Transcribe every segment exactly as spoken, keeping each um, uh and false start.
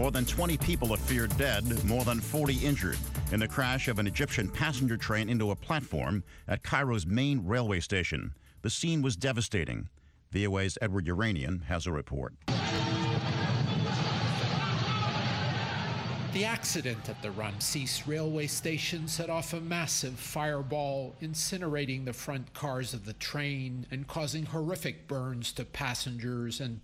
More than twenty people are feared dead, more than forty injured in the crash of an Egyptian passenger train into a platform at Cairo's main railway station. The scene was devastating. V O A's Edward Uranian has a report. The accident at the Ramses railway station set off a massive fireball, incinerating the front cars of the train and causing horrific burns to passengers and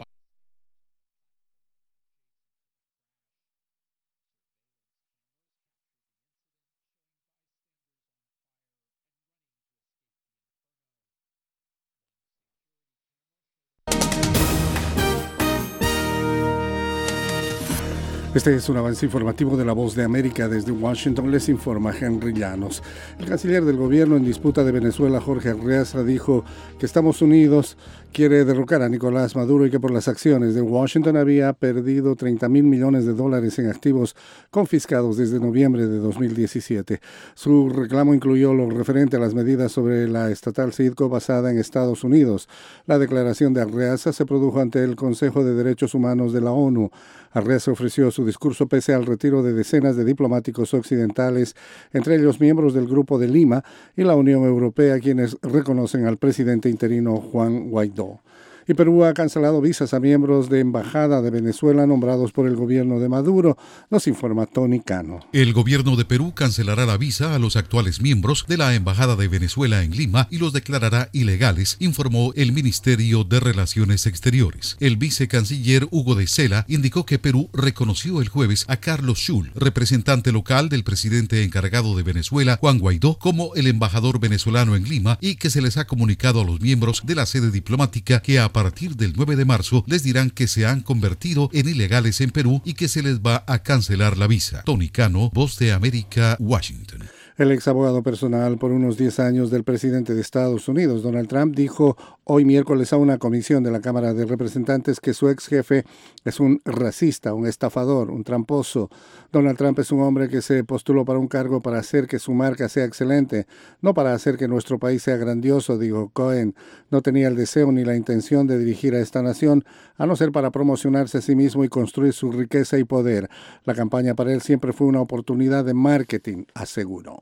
Este es un avance informativo de La Voz de América. Desde Washington les informa Henry Llanos. El canciller del gobierno en disputa de Venezuela, Jorge Arreaza, dijo que Estados Unidos quiere derrocar a Nicolás Maduro y que por las acciones de Washington había perdido treinta mil millones de dólares en activos confiscados desde noviembre de dos mil diecisiete. Su reclamo incluyó lo referente a las medidas sobre la estatal Citgo basada en Estados Unidos. La declaración de Arreaza se produjo ante el Consejo de Derechos Humanos de la ONU. Arreaza ofreció su discurso pese al retiro de decenas de diplomáticos occidentales, entre ellos miembros del Grupo de Lima y la Unión Europea, quienes reconocen al presidente interino Juan Guaidó. Y Perú ha cancelado visas a miembros de embajada de Venezuela nombrados por el gobierno de Maduro, nos informa Tony Cano. El gobierno de Perú cancelará la visa a los actuales miembros de la embajada de Venezuela en Lima y los declarará ilegales, informó el Ministerio de Relaciones Exteriores. El vicecanciller Hugo de Sela indicó que Perú reconoció el jueves a Carlos Schul, representante local del presidente encargado de Venezuela, Juan Guaidó, como el embajador venezolano en Lima y que se les ha comunicado a los miembros de la sede diplomática que a A partir del nueve de marzo les dirán que se han convertido en ilegales en Perú y que se les va a cancelar la visa. Tony Cano, Voz de América, Washington. El ex abogado personal por unos diez años del presidente de Estados Unidos, Donald Trump, dijo hoy miércoles a una comisión de la Cámara de Representantes que su ex jefe es un racista, un estafador, un tramposo. Donald Trump es un hombre que se postuló para un cargo para hacer que su marca sea excelente, no para hacer que nuestro país sea grandioso, dijo Cohen. No tenía el deseo ni la intención de dirigir a esta nación, a no ser para promocionarse a sí mismo y construir su riqueza y poder. La campaña para él siempre fue una oportunidad de marketing, aseguró.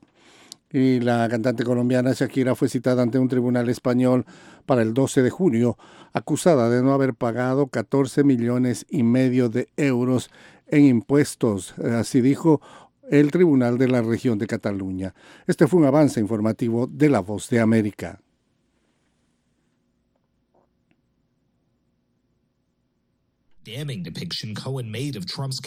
Y la cantante colombiana Shakira fue citada ante un tribunal español para el doce de junio, acusada de no haber pagado catorce millones y medio de euros en impuestos. Así dijo el Tribunal de la Región de Cataluña. Este fue un avance informativo de La Voz de América. Damning depiction Cohen made of Trump's